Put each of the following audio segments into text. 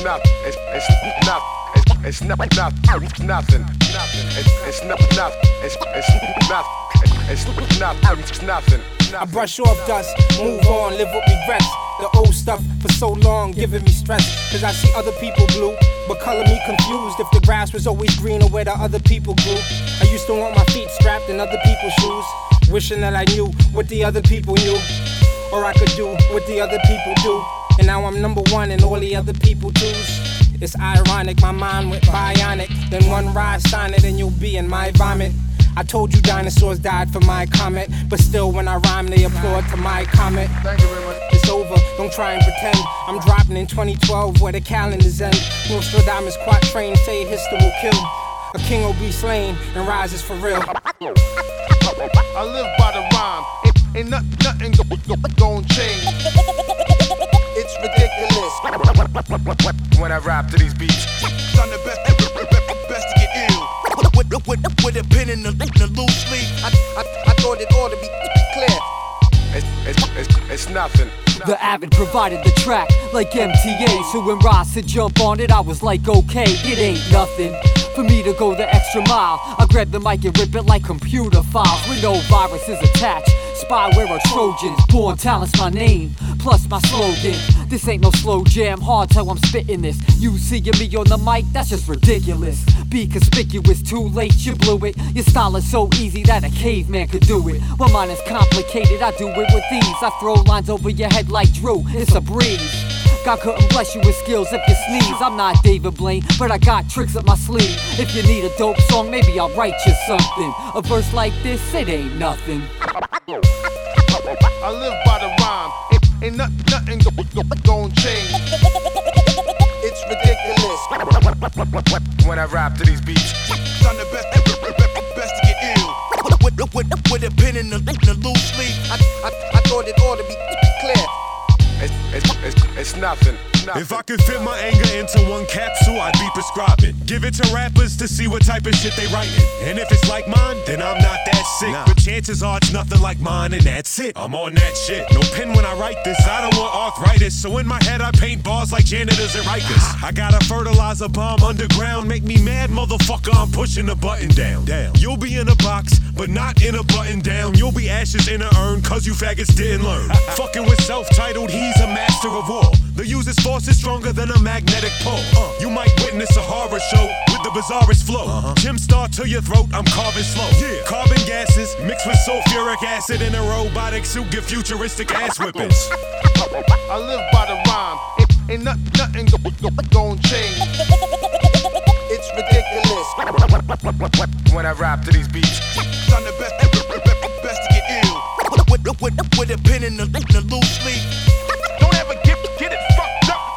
nothing. It's nothing. It's nothing. It's nothing. It's nothing. It's nothing. I brush off dust, move on, live with regrets. The old stuff for so long giving me stress. Cause I see other people blue, but color me confused. If the grass was always greener where the other people grew. I used to want my feet strapped in other people's shoes, wishing that I knew what the other people knew, or I could do what the other people do. And now I'm number one and all the other people twos. It's ironic, my mind went bionic. Then one rise, sign it and you'll be in my vomit. I told you dinosaurs died for my comment, but still when I rhyme they applaud to my comment. Thank you very much. It's over, don't try and pretend. I'm dropping in 2012 where the calendars end. Nostradamus quatrain say history will kill. A king will be slain and rises for real. I live by the rhyme. Ain't nothing gon' change. It's ridiculous when I rap to these beats. I'm the best to get ill. With a pen in the loose leaf. I thought it ought to be clear. It's nothing. The Avid provided the track like MTA, so when Ross said jump on it, I was like, okay, it ain't nothing for me to go the extra mile. I grab the mic and rip it like computer files with no viruses attached. Spyware or Trojans, born talent's my name, plus my slogan. This ain't no slow jam, hard till I'm spitting this. You seeing me on the mic, that's just ridiculous. Be conspicuous, too late, you blew it. Your style is so easy that a caveman could do it. Well, mine is complicated, I do it with ease. I throw lines over your head like Drew, it's a breeze. God couldn't bless you with skills if you sneeze. I'm not David Blaine, but I got tricks up my sleeve. If you need a dope song, maybe I'll write you something. A verse like this, it ain't nothing. I live by the rhyme. Ain't nothing gon' change. It's ridiculous when I rap to these beats. I'm the best to get ill. With a pen in the loose leaf. I thought it ought to be clear. It's nothing. If I could fit my anger into one capsule, I'd be prescribing. Give it to rappers to see what type of shit they writing. And if it's like mine, then I'm not that sick. But chances are it's nothing like mine, and that's it. I'm on that shit. No pen when I write this. I don't want arthritis. So in my head, I paint bars like janitors at Rikers. I got a fertilizer bomb underground. Make me mad, motherfucker. I'm pushing the button down. You'll be in a box, but not in a button down. You'll be ashes in an urn, cause you faggots didn't learn. Fucking with self-titled, he's a master of war. The user's force is stronger than a magnetic pole. You might witness a horror show with the bizarrest flow. Jim Star to your throat, I'm carving slow. Carbon gases mixed with sulfuric acid in a robotic suit give futuristic ass whippings. I live by the rhyme. Ain't nothing gon' change. It's ridiculous when I rap to these beats. I'm the best to get ill. With a pen in the loose leaf. Don't ever get it fucked up.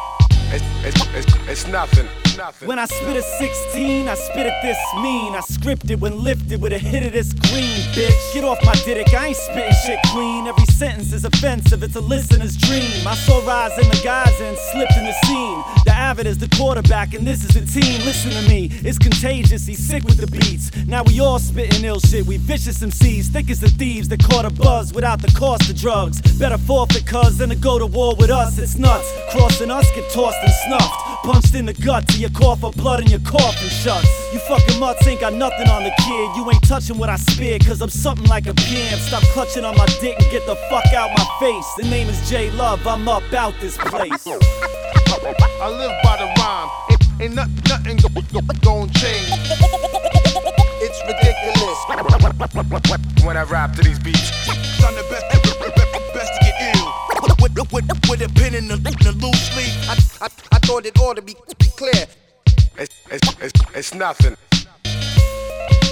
It's nothing. When I spit a 16, I spit it this mean. I script it when lifted with a hit of this green, bitch. Get off my dick, I ain't spitting shit clean. Every sentence is offensive, it's a listener's dream. I saw Rise in the Gaza and slipped in the scene. The Avid is the quarterback and this is the team. Listen to me, it's contagious, he's sick with the beats. Now we all spitting ill shit, we vicious MCs. Thick as the thieves that caught a buzz without the cost of drugs. Better forfeit cuz than to go to war with us, it's nuts. Crossing us get tossed and snuffed. Punched in the gut till you cough up blood and your coffin shuts. You fucking mutts ain't got nothing on the kid. You ain't touching what I spit, cause I'm something like a pimp. Stop clutching on my dick and get the fuck out my face. The name is J Love, I'm up out this place. I live by the rhyme. Ain't nothing gon' change. It's ridiculous when I rap to these beats. I'm the best to get ill. With a pen in the loose leaf. I thought it ought to be clear. It's nothing.